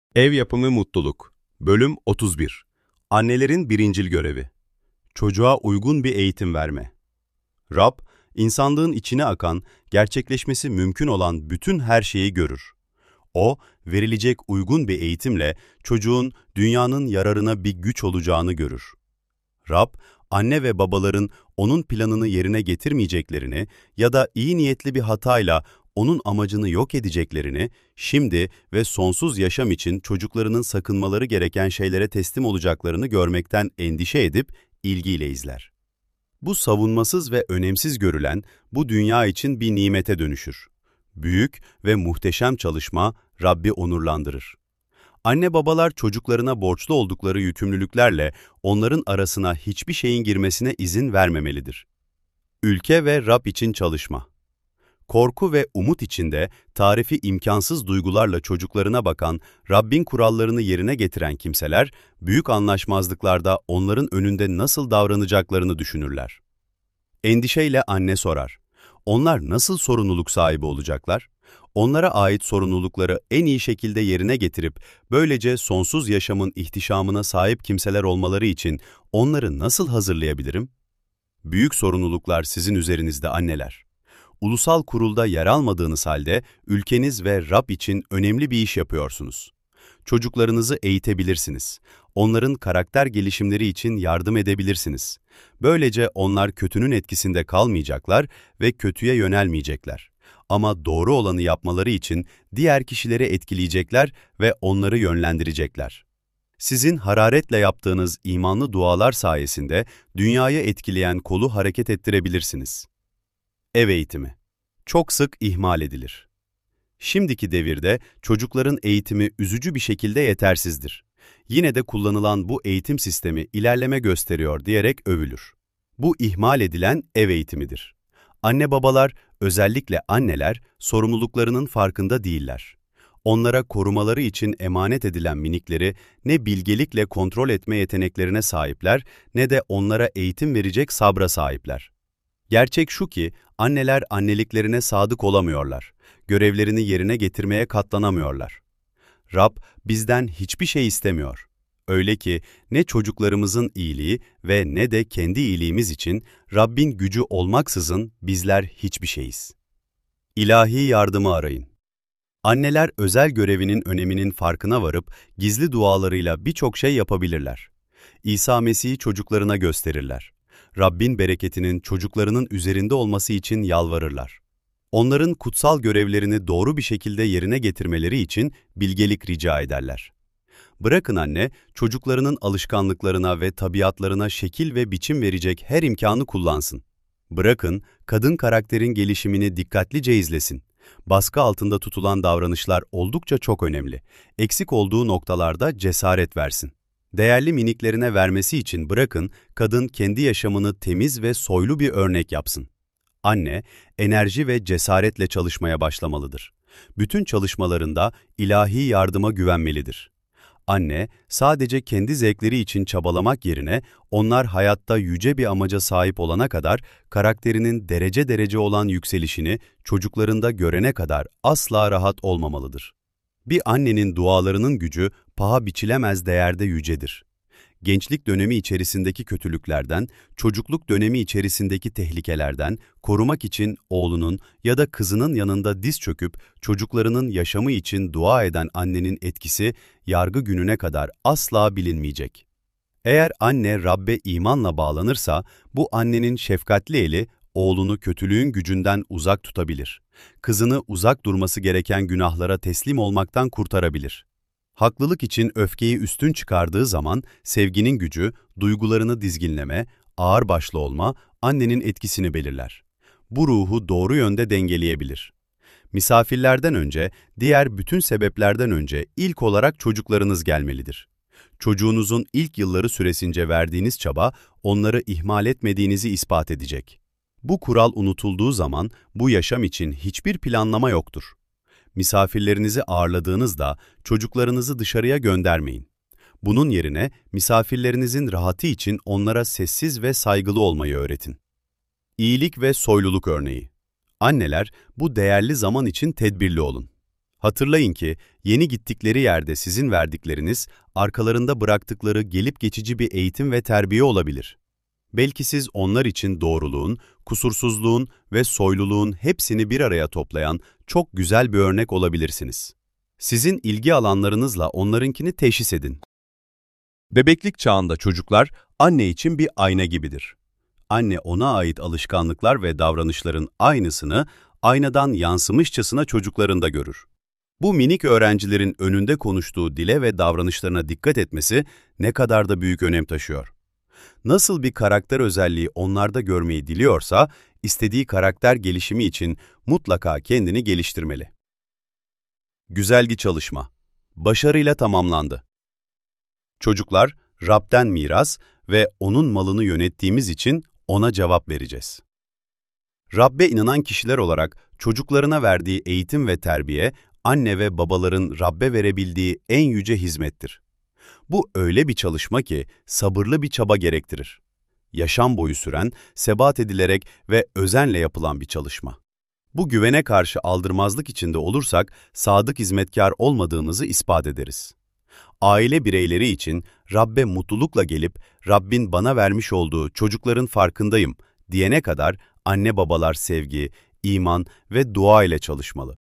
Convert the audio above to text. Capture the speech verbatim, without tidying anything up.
Ev yapımı mutluluk. Bölüm otuz bir. Annelerin birincil görevi. Çocuğa uygun bir eğitim verme. Rab, insanlığın içine akan, gerçekleşmesi mümkün olan bütün her şeyi görür. O, verilecek uygun bir eğitimle çocuğun dünyanın yararına bir güç olacağını görür. Rab, anne ve babaların onun planını yerine getirmeyeceklerini ya da iyi niyetli bir hatayla onun amacını yok edeceklerini, şimdi ve sonsuz yaşam için çocuklarının sakınmaları gereken şeylere teslim olacaklarını görmekten endişe edip ilgiyle izler. Bu savunmasız ve önemsiz görülen bu dünya için bir nimete dönüşür. Büyük ve muhteşem çalışma Rabbi onurlandırır. Anne babalar çocuklarına borçlu oldukları yükümlülüklerle onların arasına hiçbir şeyin girmesine izin vermemelidir. Ülke ve Rab için çalışma. Korku ve umut içinde tarifi imkansız duygularla çocuklarına bakan, Rabbin kurallarını yerine getiren kimseler, büyük anlaşmazlıklarda onların önünde nasıl davranacaklarını düşünürler. Endişeyle anne sorar. Onlar nasıl sorumluluk sahibi olacaklar? Onlara ait sorumlulukları en iyi şekilde yerine getirip, böylece sonsuz yaşamın ihtişamına sahip kimseler olmaları için onları nasıl hazırlayabilirim? Büyük sorumluluklar sizin üzerinizde anneler. Ulusal kurulda yer almadığınız halde ülkeniz ve Rab için önemli bir iş yapıyorsunuz. Çocuklarınızı eğitebilirsiniz. Onların karakter gelişimleri için yardım edebilirsiniz. Böylece onlar kötünün etkisinde kalmayacaklar ve kötüye yönelmeyecekler. Ama doğru olanı yapmaları için diğer kişileri etkileyecekler ve onları yönlendirecekler. Sizin hararetle yaptığınız imanlı dualar sayesinde dünyayı etkileyen kolu hareket ettirebilirsiniz. Ev eğitimi. Çok sık ihmal edilir. Şimdiki devirde çocukların eğitimi üzücü bir şekilde yetersizdir. Yine de kullanılan bu eğitim sistemi ilerleme gösteriyor diyerek övülür. Bu ihmal edilen ev eğitimidir. Anne babalar, özellikle anneler, sorumluluklarının farkında değiller. Onlara korumaları için emanet edilen minikleri ne bilgelikle kontrol etme yeteneklerine sahipler ne de onlara eğitim verecek sabra sahipler. Gerçek şu ki, anneler anneliklerine sadık olamıyorlar, görevlerini yerine getirmeye katlanamıyorlar. Rab bizden hiçbir şey istemiyor. Öyle ki ne çocuklarımızın iyiliği ve ne de kendi iyiliğimiz için Rabbin gücü olmaksızın bizler hiçbir şeyiz. İlahi yardımı arayın. Anneler özel görevinin öneminin farkına varıp gizli dualarıyla birçok şey yapabilirler. İsa Mesih'i çocuklarına gösterirler. Rabbin bereketinin çocuklarının üzerinde olması için yalvarırlar. Onların kutsal görevlerini doğru bir şekilde yerine getirmeleri için bilgelik rica ederler. Bırakın anne, çocuklarının alışkanlıklarına ve tabiatlarına şekil ve biçim verecek her imkanı kullansın. Bırakın, kadın karakterin gelişimini dikkatlice izlesin. Baskı altında tutulan davranışlar oldukça çok önemli. Eksik olduğu noktalarda cesaret versin. Değerli miniklerine vermesi için bırakın, kadın kendi yaşamını temiz ve soylu bir örnek yapsın. Anne, enerji ve cesaretle çalışmaya başlamalıdır. Bütün çalışmalarında ilahi yardıma güvenmelidir. Anne, sadece kendi zevkleri için çabalamak yerine, onlar hayatta yüce bir amaca sahip olana kadar, karakterinin derece derece olan yükselişini çocuklarında görene kadar asla rahat olmamalıdır. Bir annenin dualarının gücü paha biçilemez değerde yücedir. Gençlik dönemi içerisindeki kötülüklerden, çocukluk dönemi içerisindeki tehlikelerden korumak için oğlunun ya da kızının yanında diz çöküp çocuklarının yaşamı için dua eden annenin etkisi yargı gününe kadar asla bilinmeyecek. Eğer anne Rabbe imanla bağlanırsa, bu annenin şefkatli eli oğlunu kötülüğün gücünden uzak tutabilir. Kızını uzak durması gereken günahlara teslim olmaktan kurtarabilir. Haklılık için öfkeyi üstün çıkardığı zaman sevginin gücü, duygularını dizginleme, ağırbaşlı olma, annenin etkisini belirler. Bu ruhu doğru yönde dengeleyebilir. Misafirlerden önce, diğer bütün sebeplerden önce ilk olarak çocuklarınız gelmelidir. Çocuğunuzun ilk yılları süresince verdiğiniz çaba, onları ihmal etmediğinizi ispat edecek. Bu kural unutulduğu zaman, bu yaşam için hiçbir planlama yoktur. Misafirlerinizi ağırladığınızda çocuklarınızı dışarıya göndermeyin. Bunun yerine misafirlerinizin rahatı için onlara sessiz ve saygılı olmayı öğretin. İyilik ve soyluluk örneği. Anneler, bu değerli zaman için tedbirli olun. Hatırlayın ki yeni gittikleri yerde sizin verdikleriniz, arkalarında bıraktıkları gelip geçici bir eğitim ve terbiye olabilir. Belki siz onlar için doğruluğun, kusursuzluğun ve soyluluğun hepsini bir araya toplayan çok güzel bir örnek olabilirsiniz. Sizin ilgi alanlarınızla onlarınkini teşhis edin. Bebeklik çağında çocuklar anne için bir ayna gibidir. Anne ona ait alışkanlıklar ve davranışların aynısını aynadan yansımışçasına çocuklarında görür. Bu minik öğrencilerin önünde konuştuğu dile ve davranışlarına dikkat etmesi ne kadar da büyük önem taşıyor. Nasıl bir karakter özelliği onlarda görmeyi diliyorsa, istediği karakter gelişimi için mutlaka kendini geliştirmeli. Güzelgi çalışma. Başarıyla tamamlandı. Çocuklar, Rab'den miras ve O'nun malını yönettiğimiz için O'na cevap vereceğiz. Rab'be inanan kişiler olarak çocuklarına verdiği eğitim ve terbiye, anne ve babaların Rab'be verebildiği en yüce hizmettir. Bu öyle bir çalışma ki sabırlı bir çaba gerektirir. Yaşam boyu süren, sebat edilerek ve özenle yapılan bir çalışma. Bu güvene karşı aldırmazlık içinde olursak sadık hizmetkar olmadığımızı ispat ederiz. Aile bireyleri için Rab'be mutlulukla gelip Rabbin bana vermiş olduğu çocukların farkındayım diyene kadar anne babalar sevgi, iman ve dua ile çalışmalı.